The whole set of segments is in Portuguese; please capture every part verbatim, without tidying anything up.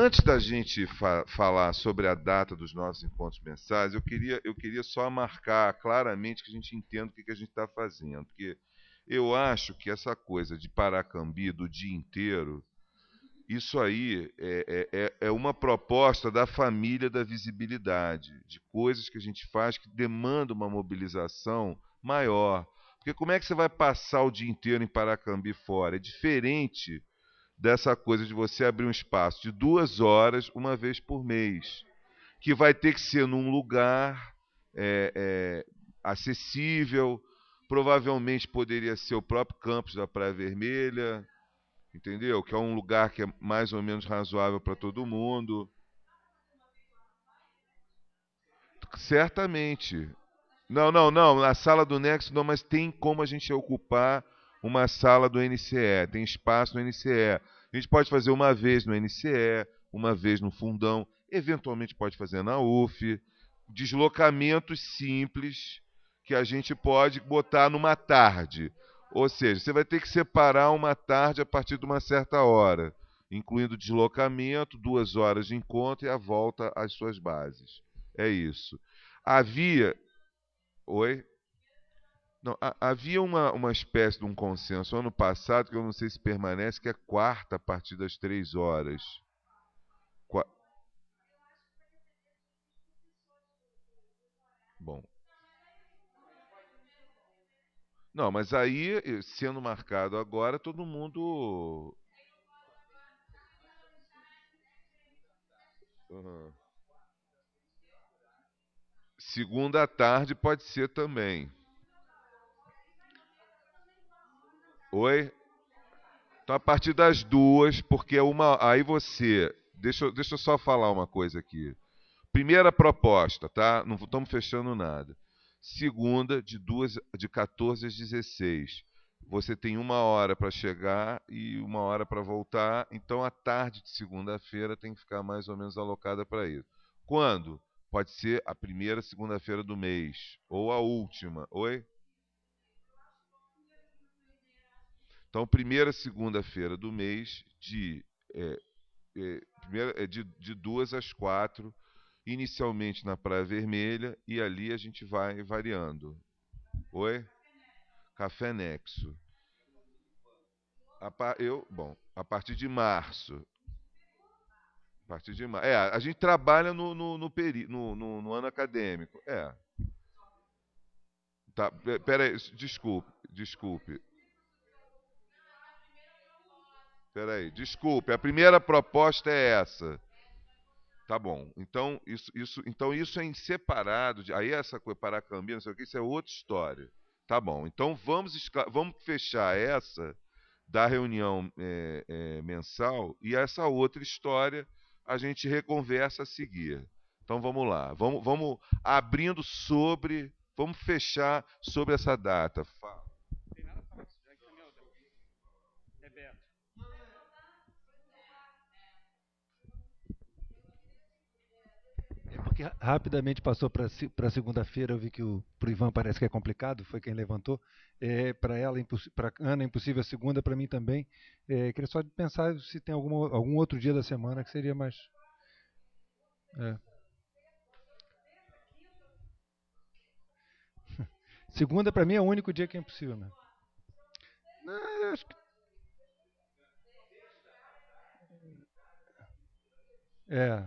antes da gente fa falar sobre a data dos nossos encontros mensais, eu queria, eu queria só marcar claramente que a gente entenda o que, que a gente está fazendo. Porque eu acho que essa coisa de Paracambi do dia inteiro, isso aí é, é, é é uma proposta da família da visibilidade, de coisas que a gente faz que demandam uma mobilização maior. Porque como é que você vai passar o dia inteiro em Paracambi fora? É diferente dessa coisa de você abrir um espaço de duas horas uma vez por mês, que vai ter que ser num lugar é, é, acessível, provavelmente poderia ser o próprio campus da Praia Vermelha, entendeu? Que é um lugar que é mais ou menos razoável para todo mundo. Certamente. Não, não, não. Na sala do Nexo não, mas tem como a gente ocupar uma sala do N C E. Tem espaço no N C E. A gente pode fazer uma vez no N C E, uma vez no Fundão, eventualmente pode fazer na U F. Deslocamentos simples que a gente pode botar numa tarde. Ou seja, você vai ter que separar uma tarde a partir de uma certa hora, incluindo deslocamento, duas horas de encontro e a volta às suas bases. É isso. Havia. Oi? Não, ha- havia uma, uma espécie de um consenso ano passado, que eu não sei se permanece, que é quarta a partir das três horas. Qua- Bom. Não, mas aí, eh, sendo marcado agora, todo mundo. Aham. Segunda à tarde pode ser também. Oi? Então, a partir das duas, porque é uma. Aí você. Deixa, eu- deixa eu só falar uma coisa aqui. Primeira proposta, tá? Não estamos fechando nada. Segunda, de duas, de quatorze às dezesseis. Você tem uma hora para chegar e uma hora para voltar. Então, a tarde de segunda-feira tem que ficar mais ou menos alocada para isso. Quando? Pode ser a primeira segunda-feira do mês. Ou a última. Oi? Então, primeira segunda-feira do mês, de, é, é, primeira, é de, de duas às quatro, inicialmente na Praia Vermelha, e ali a gente vai variando. Oi? Café Nexo. A pa- eu, bom, a partir de março. A partir de março. É, a gente trabalha no, no, no, peri, no, no, no ano acadêmico. É. Tá, pe- pera aí, desculpe, desculpe. Pera aí, desculpe. A primeira proposta é essa. Tá bom. Então isso, isso, então isso é em separado. De, aí essa coisa Paracambi, não sei o que, isso é outra história. Tá bom. Então vamos, escla- vamos fechar essa da reunião é, é, mensal e essa outra história a gente reconversa a seguir. Então vamos lá. Vamos, vamos abrindo sobre. Vamos fechar sobre essa data. Fala. É porque rapidamente passou para para segunda-feira, eu vi que o pro Ivan parece que é complicado, foi quem levantou. É, para ela, para Ana, impossível a segunda, para mim também. É, queria só pensar se tem alguma, algum outro dia da semana que seria mais. É. Segunda, para mim, é o único dia que é impossível mesmo. É, acho que- é.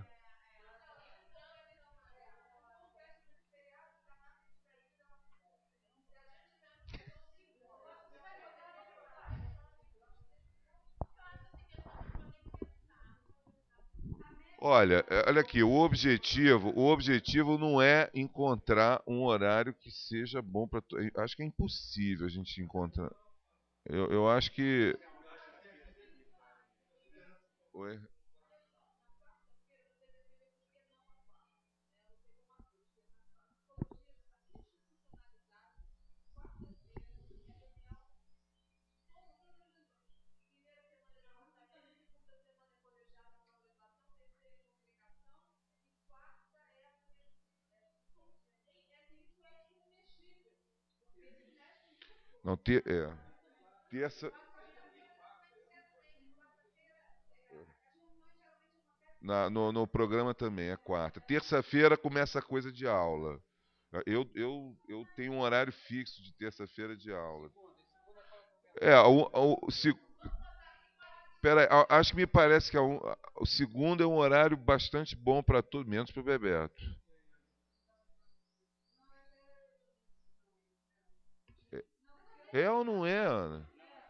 Olha, é, olha aqui, o objetivo, o objetivo não é encontrar um horário que seja bom para. Acho que é impossível a gente encontrar. Eu, eu acho que. Oi? Não, ter, é, terça. Na- no, no programa também, é quarta. Terça-feira começa a coisa de aula. Eu, eu, eu tenho um horário fixo de terça-feira de aula. É, o, o, se, pera, aí, a- acho que me parece que a um- a- o segundo é um horário bastante bom para todo, menos para o Bebeto. É, é ou não é, Ana?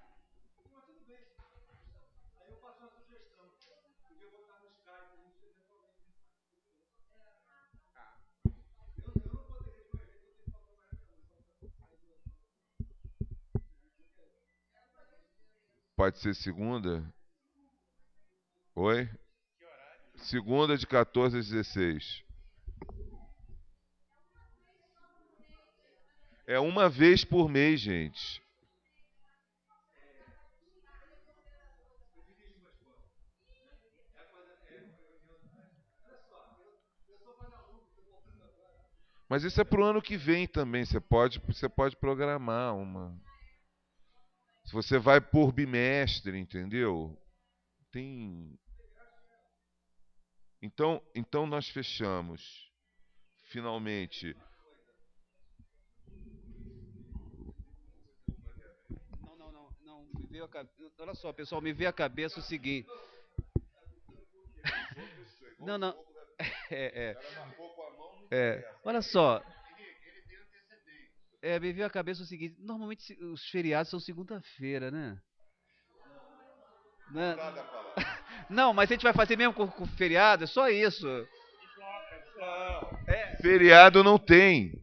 Pode ser segunda? Oi? Segunda de quatorze às dezesseis. É uma vez por mês, gente. Mas isso é pro ano que vem também. Você pode, você pode programar uma. Se você vai por bimestre, entendeu? Tem. Então, então nós fechamos. Finalmente. Não, não, não, não. Me veio a cabe- Olha só, pessoal, me veio a cabeça o seguinte. Não, não. É, é, é. Olha só. É, me veio a cabeça o seguinte. Normalmente se- os feriados são segunda-feira, né? Né? Não, mas a gente vai fazer mesmo com, com feriado? É só isso. Feriado não tem.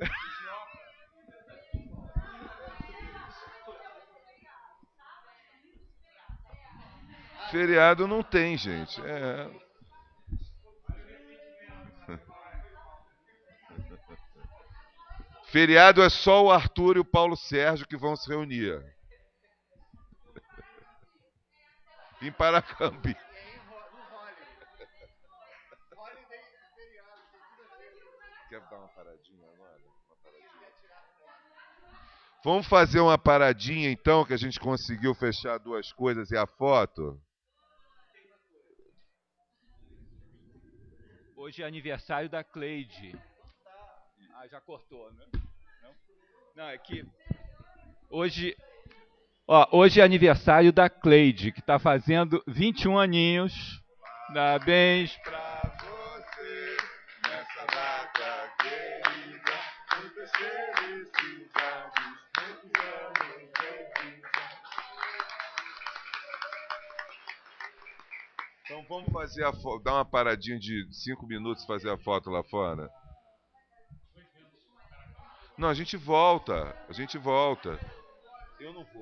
Feriado não tem, gente. É. Feriado é só o Arthur e o Paulo Sérgio que vão se reunir. Em Paracambi. Quer dar uma paradinha agora? Uma paradinha. Vamos fazer uma paradinha então, que a gente conseguiu fechar duas coisas e a foto? Hoje é aniversário da Cleide. Ah, já cortou, né? Não, não é que hoje, ó, hoje é aniversário da Cleide, que está fazendo vinte e um aninhos. Parabéns pra você nessa data querida. Muitas felicidades, muitos anos de vida. Então vamos fazer a foto, dar uma paradinha de cinco minutos e fazer a foto lá fora. Não, a gente volta. A gente volta. Eu não vou.